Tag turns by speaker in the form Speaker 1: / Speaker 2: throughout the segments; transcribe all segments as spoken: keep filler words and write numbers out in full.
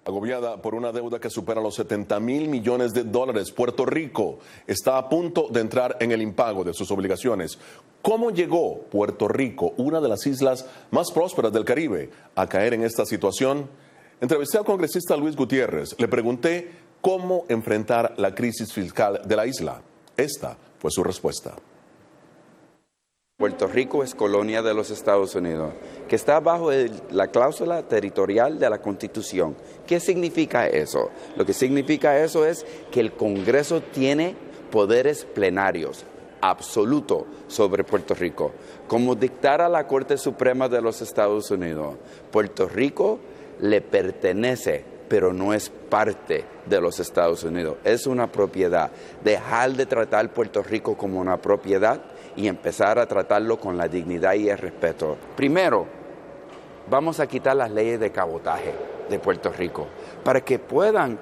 Speaker 1: Agobiada por una deuda que supera los setenta mil millones de dólares, Puerto Rico está a punto de entrar en el impago de sus obligaciones. ¿Cómo llegó Puerto Rico, una de las islas más prósperas del Caribe, a caer en esta situación? Entrevisté al congresista Luis Gutiérrez. Le pregunté cómo enfrentar la crisis fiscal de la isla. Esta fue su respuesta.
Speaker 2: Puerto Rico es colonia de los Estados Unidos, que está bajo el, la cláusula territorial de la Constitución. ¿Qué significa eso? Lo que significa eso es que el Congreso tiene poderes plenarios absolutos sobre Puerto Rico. Como dictara la Corte Suprema de los Estados Unidos, Puerto Rico le pertenece, pero no es parte de los Estados Unidos. Es una propiedad. Dejar de tratar Puerto Rico como una propiedad y empezar a tratarlo con la dignidad y el respeto. Primero, vamos a quitar las leyes de cabotaje de Puerto Rico para que puedan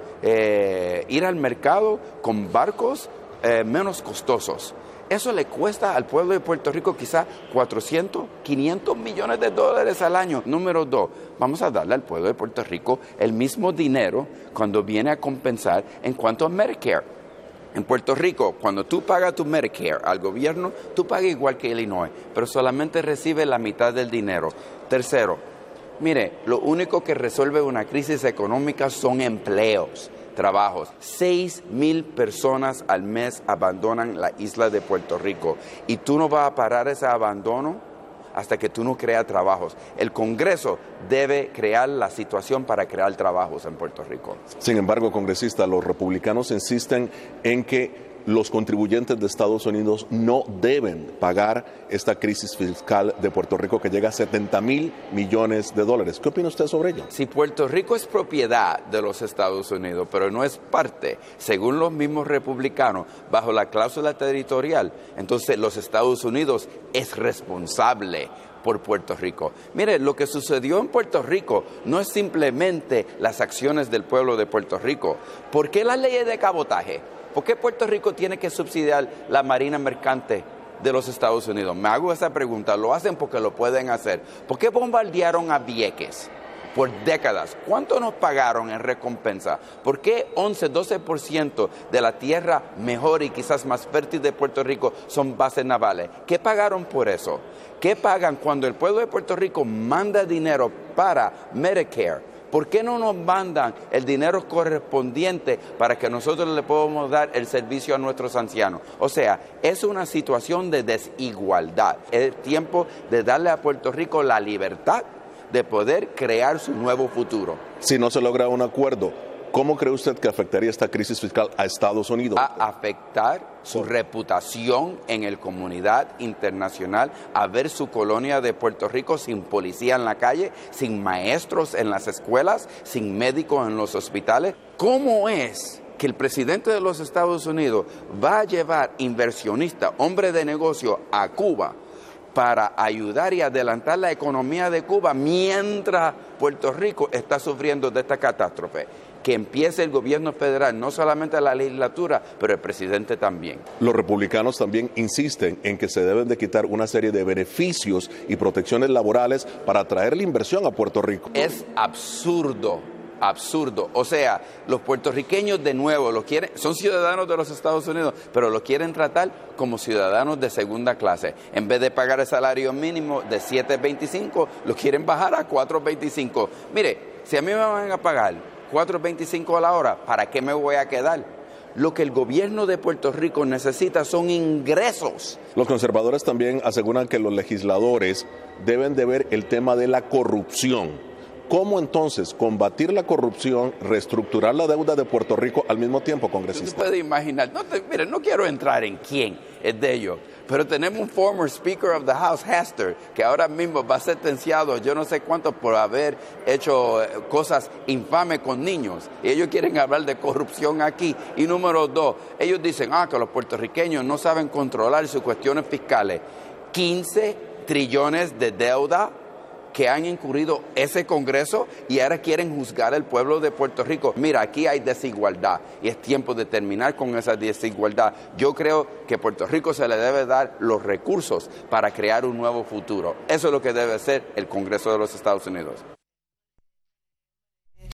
Speaker 2: eh, ir al mercado con barcos eh, menos costosos. Eso le cuesta al pueblo de Puerto Rico quizás cuatrocientos, quinientos millones de dólares al año. Número dos, vamos a darle al pueblo de Puerto Rico el mismo dinero cuando viene a compensar en cuanto a Medicare. En Puerto Rico, cuando tú pagas tu Medicare al gobierno, tú pagas igual que Illinois, pero solamente recibes la mitad del dinero. Tercero, mire, lo único que resuelve una crisis económica son empleos, trabajos. Seis mil personas al mes abandonan la isla de Puerto Rico y tú no vas a parar ese abandono hasta que tú no creas trabajos. El Congreso debe crear la situación para crear trabajos en Puerto Rico.
Speaker 1: Sin embargo, congresista, los republicanos insisten en que los contribuyentes de Estados Unidos no deben pagar esta crisis fiscal de Puerto Rico que llega a setenta mil millones de dólares. ¿Qué opina usted sobre ello?
Speaker 2: Si Puerto Rico es propiedad de los Estados Unidos, pero no es parte, según los mismos republicanos, bajo la cláusula territorial, entonces los Estados Unidos es responsable por Puerto Rico. Mire, lo que sucedió en Puerto Rico no es simplemente las acciones del pueblo de Puerto Rico. ¿Por qué las leyes de cabotaje? ¿Por qué Puerto Rico tiene que subsidiar la marina mercante de los Estados Unidos? Me hago esa pregunta. Lo hacen porque lo pueden hacer. ¿Por qué bombardearon a Vieques por décadas? ¿Cuánto nos pagaron en recompensa? ¿Por qué once, doce por ciento de la tierra mejor y quizás más fértil de Puerto Rico son bases navales? ¿Qué pagaron por eso? ¿Qué pagan cuando el pueblo de Puerto Rico manda dinero para Medicare? ¿Por qué no nos mandan el dinero correspondiente para que nosotros le podamos dar el servicio a nuestros ancianos? O sea, es una situación de desigualdad. Es tiempo de darle a Puerto Rico la libertad de poder crear su nuevo futuro.
Speaker 1: Si no se logra un acuerdo, ¿cómo cree usted que afectaría esta crisis fiscal a Estados Unidos?
Speaker 2: A afectar su reputación en la comunidad internacional, a ver su colonia de Puerto Rico sin policía en la calle, sin maestros en las escuelas, sin médicos en los hospitales. ¿Cómo es que el presidente de los Estados Unidos va a llevar inversionistas, hombres de negocio, a Cuba para ayudar y adelantar la economía de Cuba mientras Puerto Rico está sufriendo de esta catástrofe? Que empiece el gobierno federal, no solamente la legislatura, pero el presidente también.
Speaker 1: Los republicanos también insisten en que se deben de quitar una serie de beneficios y protecciones laborales para atraer la inversión a Puerto Rico.
Speaker 2: Es absurdo, absurdo. O sea, los puertorriqueños de nuevo lo quieren, son ciudadanos de los Estados Unidos, pero lo quieren tratar como ciudadanos de segunda clase. En vez de pagar el salario mínimo de siete veinticinco, lo quieren bajar a cuatro veinticinco. Mire, si a mí me van a pagar cuatro veinticinco a la hora, ¿para qué me voy a quedar? Lo que el gobierno de Puerto Rico necesita son ingresos.
Speaker 1: Los conservadores también aseguran que los legisladores deben de ver el tema de la corrupción. ¿Cómo entonces combatir la corrupción, reestructurar la deuda de Puerto Rico al mismo tiempo, congresista?
Speaker 2: Usted puede imaginar, no te, mire, no quiero entrar en quién es de ellos, pero tenemos un former Speaker of the House, Hester, que ahora mismo va a ser sentenciado, yo no sé cuánto, por haber hecho cosas infames con niños. Y ellos quieren hablar de corrupción aquí. Y número dos, ellos dicen, ah, que los puertorriqueños no saben controlar sus cuestiones fiscales. quince trillones de deuda que han incurrido ese Congreso y ahora quieren juzgar al pueblo de Puerto Rico. Mira, aquí hay desigualdad y es tiempo de terminar con esa desigualdad. Yo creo que a Puerto Rico se le debe dar los recursos para crear un nuevo futuro. Eso es lo que debe hacer el Congreso de los Estados Unidos.